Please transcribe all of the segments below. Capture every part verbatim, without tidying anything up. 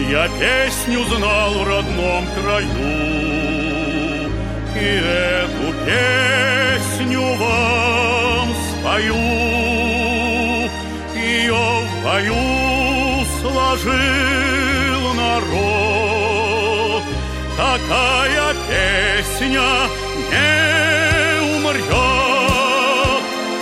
Я песню знал в родном краю, и эту песню вам спою. Ее в бою сложил народ, такая песня не умрет.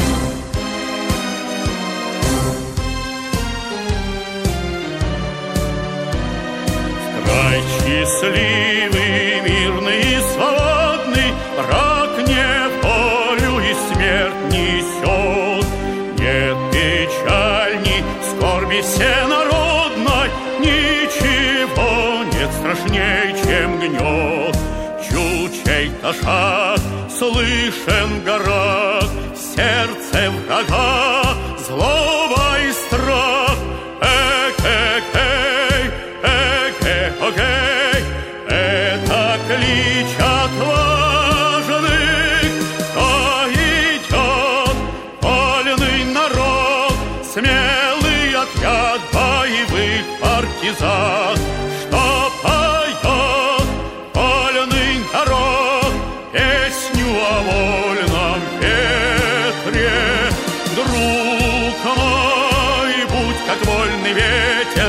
Край счастливый, мирный и свободный, враг не волю и смерть несет. Нет печальней, скорби всенародной, ничего нет страшней, чем гнет. Чуть чей-то шаг слышен в горах, в сердце врага злоба и страх. Эк-эк-эй, эк-эй, это клич отважных, кто идет, вольный народ, смелый отряд боевых партизан, что поет вольный народ песню о вольном ветре. Друг мой, будь как вольный ветер,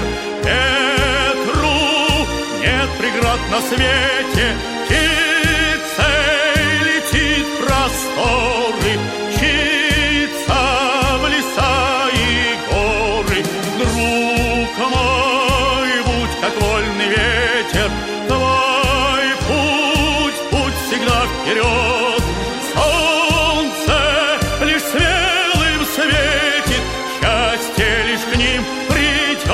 преград на свете, птицей летит в просторы, мчится в леса и горы. Друг мой, будь как вольный ветер, твой путь, путь всегда вперед. Солнце лишь смелым светит, счастье лишь к ним придет.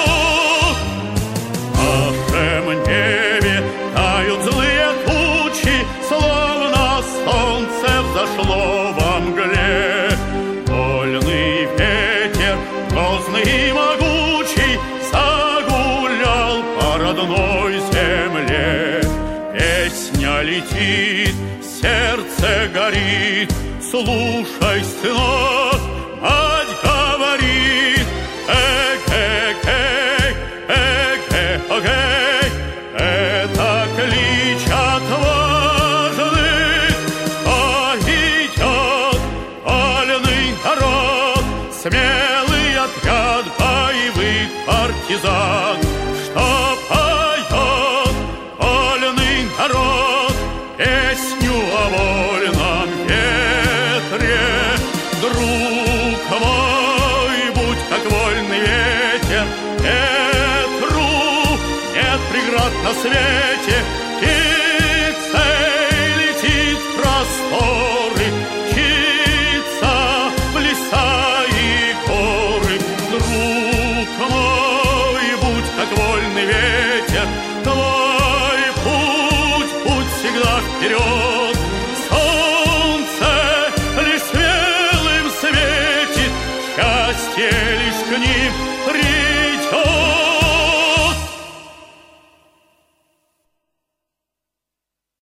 Зашло во мгле, вольный ветер, грозный и могучий, загулял по родной земле. Песня летит, сердце горит, слушай, сынок, мать говорит. Эк-эк-эй, эк-эк-эй, это клич отважных, смелый отряд боевых партизан, что поет вольный народ песню о вольном ветре. Друг мой, будь как вольный ветер, ветру нет преград на свете, птицей летит в просторы, мчится в леса. Друг мой, будь как вольный ветер, твой путь, путь всегда вперед. Солнце лишь смелым светит, счастье лишь к ним придет.